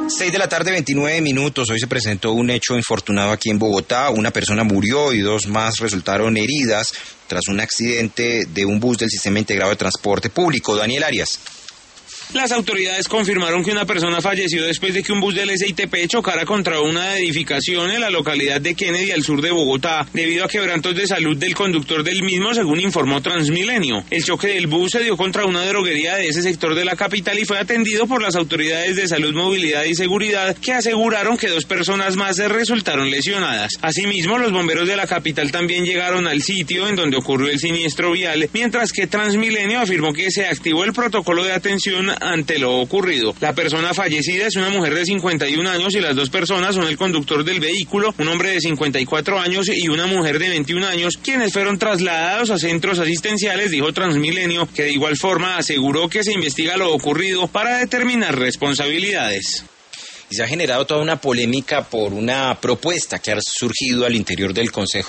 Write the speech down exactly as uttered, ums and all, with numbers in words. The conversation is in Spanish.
seis de la tarde, veintinueve minutos. Hoy se presentó un hecho infortunado aquí en Bogotá. Una persona murió y dos más resultaron heridas tras un accidente de un bus del Sistema Integrado de Transporte Público. Daniel Arias. Las autoridades confirmaron que una persona falleció después de que un bus del S I T P chocara contra una edificación en la localidad de Kennedy, al sur de Bogotá, debido a quebrantos de salud del conductor del mismo, según informó Transmilenio. El choque del bus se dio contra una droguería de ese sector de la capital y fue atendido por las autoridades de salud, movilidad y seguridad, que aseguraron que dos personas más resultaron lesionadas. Asimismo, los bomberos de la capital también llegaron al sitio en donde ocurrió el siniestro vial, mientras que Transmilenio afirmó que se activó el protocolo de atención ante lo ocurrido. La persona fallecida es una mujer de cincuenta y un años y las dos personas son el conductor del vehículo, un hombre de cincuenta y cuatro años y una mujer de veintiún años, quienes fueron trasladados a centros asistenciales, dijo Transmilenio, que de igual forma aseguró que se investiga lo ocurrido para determinar responsabilidades. Y se ha generado toda una polémica por una propuesta que ha surgido al interior del Consejo